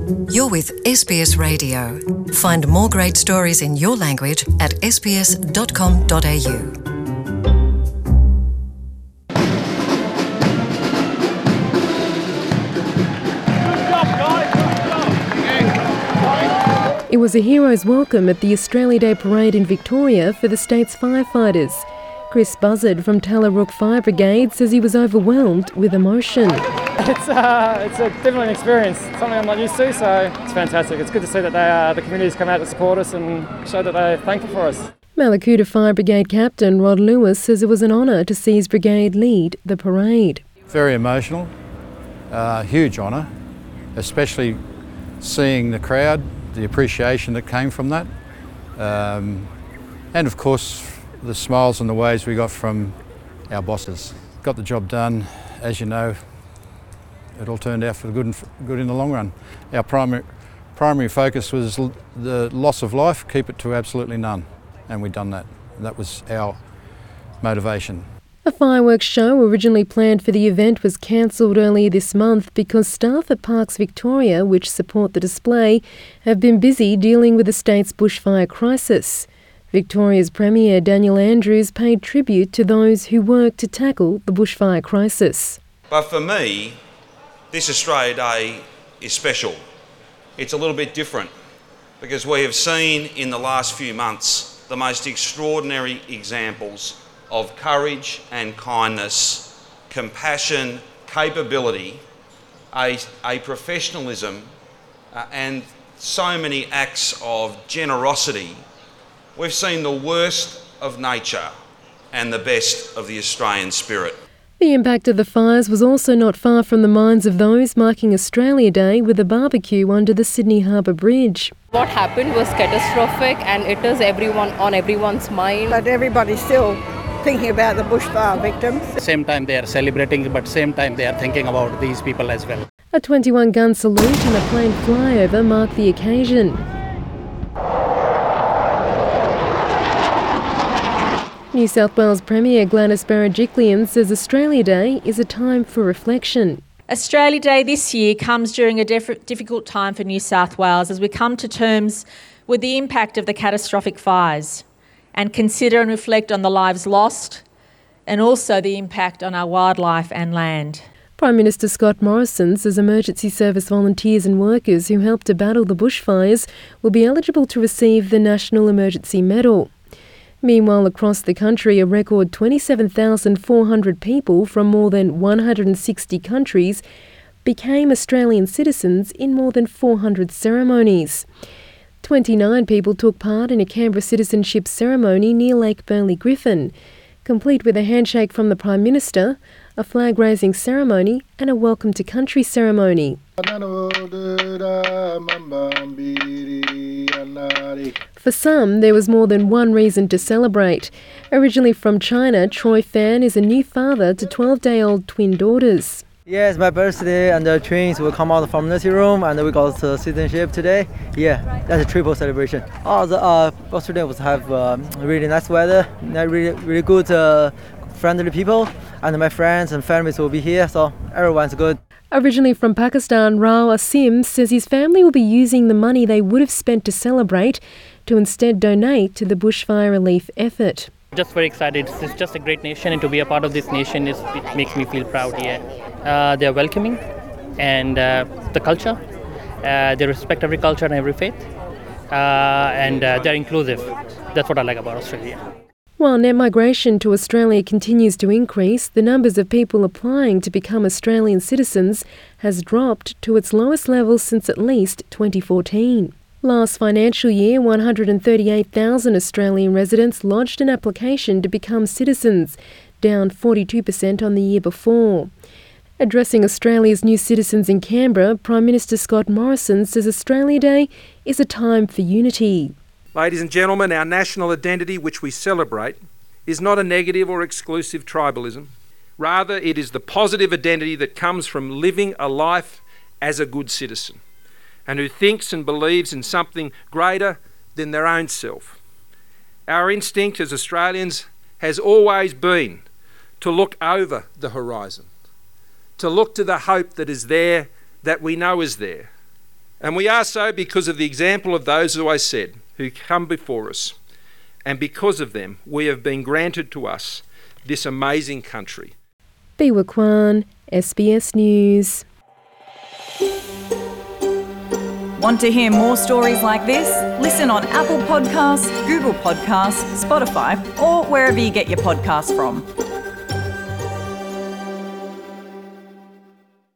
You're with SBS Radio. Find more great stories in your language at sbs.com.au. It was a hero's welcome at the Australia Day Parade in Victoria for the state's firefighters. Chris Buzzard from Tallarook Fire Brigade says he was overwhelmed with emotion. It's a different experience, something I'm not used to, so it's fantastic. It's good to see that the community's come out to support us and show that they're thankful for us. Mallacoota Fire Brigade Captain Rod Lewis says it was an honour to see his brigade lead the parade. Very emotional, huge honour, especially seeing the crowd, the appreciation that came from that, and of course the smiles and the waves we got from our bosses. Got the job done, as you know. It all turned out for good in the long run. Our primary focus was the loss of life, keep it to absolutely none, and we've done that. That was our motivation. A fireworks show originally planned for the event was cancelled earlier this month because staff at Parks Victoria, which support the display, have been busy dealing with the state's bushfire crisis. Victoria's Premier Daniel Andrews paid tribute to those who work to tackle the bushfire crisis. But for me, this Australia Day is special. It's a little bit different because we have seen in the last few months the most extraordinary examples of courage and kindness, compassion, capability, a professionalism, and so many acts of generosity. We've seen the worst of nature and the best of the Australian spirit. The impact of the fires was also not far from the minds of those marking Australia Day with a barbecue under the Sydney Harbour Bridge. What happened was catastrophic and it is on everyone's mind. But everybody's still thinking about the bushfire victims. Same time they are celebrating, but same time they are thinking about these people as well. A 21-gun salute and a plane flyover marked the occasion. New South Wales Premier Gladys Berejiklian says Australia Day is a time for reflection. Australia Day this year comes during a difficult time for New South Wales as we come to terms with the impact of the catastrophic fires and consider and reflect on the lives lost and also the impact on our wildlife and land. Prime Minister Scott Morrison says emergency service volunteers and workers who helped to battle the bushfires will be eligible to receive the National Emergency Medal. Meanwhile, across the country, a record 27,400 people from more than 160 countries became Australian citizens in more than 400 ceremonies. 29 people took part in a Canberra citizenship ceremony near Lake Burley Griffin, complete with a handshake from the Prime Minister, a flag-raising ceremony and a welcome to country ceremony. For some, there was more than one reason to celebrate. Originally from China, Troy Fan is a new father to 12-day-old twin daughters. Yeah, it's my birthday and the twins will come out from nursing room and we got citizenship today. Yeah, that's a triple celebration. The birthday was have really nice weather, really good friendly people, and my friends and families will be here, so everyone's good. Originally from Pakistan, Rao Asim says his family will be using the money they would have spent to celebrate to instead donate to the bushfire relief effort. Just very excited. It's just a great nation, and to be a part of this nation it makes me feel proud here. They are welcoming, and the culture, they respect every culture and every faith, and they're inclusive. That's what I like about Australia. While net migration to Australia continues to increase, the numbers of people applying to become Australian citizens has dropped to its lowest level since at least 2014. Last financial year, 138,000 Australian residents lodged an application to become citizens, down 42% on the year before. Addressing Australia's new citizens in Canberra, Prime Minister Scott Morrison says Australia Day is a time for unity. Ladies and gentlemen, our national identity, which we celebrate, is not a negative or exclusive tribalism. Rather, it is the positive identity that comes from living a life as a good citizen and who thinks and believes in something greater than their own self. Our instinct as Australians has always been to look over the horizon, to look to the hope that is there, that we know is there, And we are so because of the example of those who I said, who come before us. And because of them, we have been granted to us this amazing country. Biwa Kwan, SBS News. Want to hear more stories like this? Listen on Apple Podcasts, Google Podcasts, Spotify, or wherever you get your podcasts from.